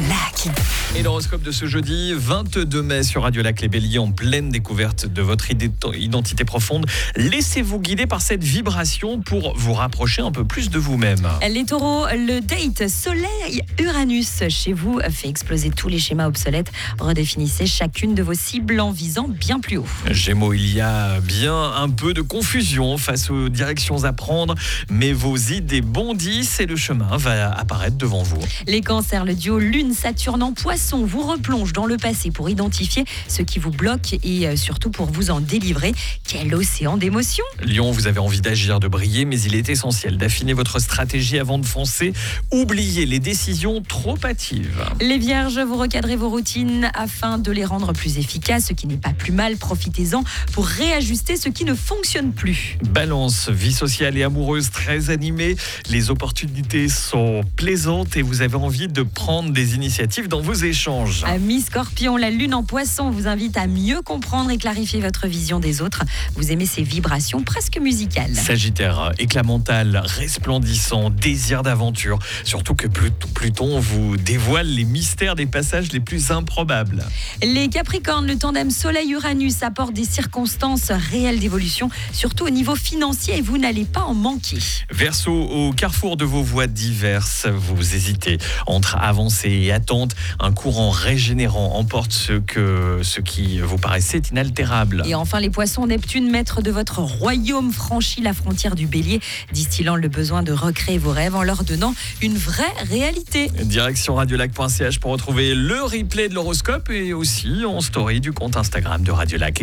Lac. Et l'horoscope de ce jeudi 22 mai sur Radio Lac, les Béliers, en pleine découverte de votre identité profonde. Laissez-vous guider par cette vibration pour vous rapprocher un peu plus de vous-même. Les taureaux, le date Soleil-Uranus chez vous fait exploser tous les schémas obsolètes. Redéfinissez chacune de vos cibles en visant bien plus haut. Gémeaux, il y a bien un peu de confusion face aux directions à prendre, mais vos idées bondissent et le chemin va apparaître devant vous. Les cancers, le duo Lune-Saturne en Poisson vous replonge dans le passé pour identifier ce qui vous bloque et surtout pour vous en délivrer. Quel océan d'émotions! Lion, vous avez envie d'agir, de briller, mais il est essentiel d'affiner votre stratégie avant de foncer. Oubliez les décisions trop hâtives. Les Vierges, vous recadrez vos routines afin de les rendre plus efficaces, ce qui n'est pas plus mal. Profitez-en pour réajuster ce qui ne fonctionne plus. Balance, vie sociale et amoureuse très animée. Les opportunités sont plaisantes et vous avez envie de prendre des initiatives dans vos échanges. Amis Scorpion, la Lune en Poisson vous invite à mieux comprendre et clarifier votre vision des autres. Vous aimez ces vibrations presque musicales. Sagittaire, éclat mental resplendissant, désir d'aventure. Surtout que Pluton vous dévoile les mystères des passages les plus improbables. Les Capricornes, le tandem Soleil-Uranus apporte des circonstances réelles d'évolution, surtout au niveau financier, et vous n'allez pas en manquer. Verseau, au carrefour de vos voies diverses, vous hésitez entre avancée et attente. Un courant régénérant emporte ce qui vous paraissait inaltérable. Et enfin les Poissons, Neptune, maître de votre royaume, franchit la frontière du Bélier, distillant le besoin de recréer vos rêves en leur donnant une vraie réalité. Direction radiolac.ch pour retrouver le replay de l'horoscope et aussi en story du compte Instagram de Radio Lac.